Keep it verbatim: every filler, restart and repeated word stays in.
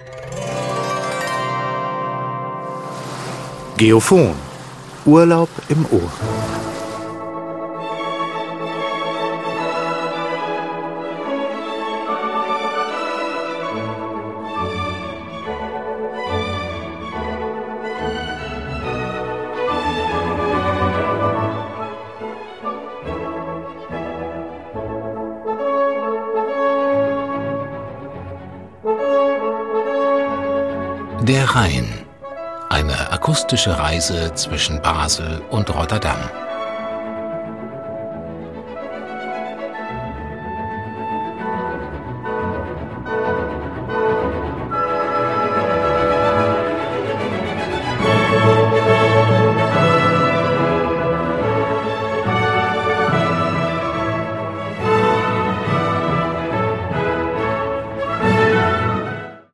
Geophon. Urlaub im Ohr. Der Rhein. Eine akustische Reise zwischen Basel und Rotterdam.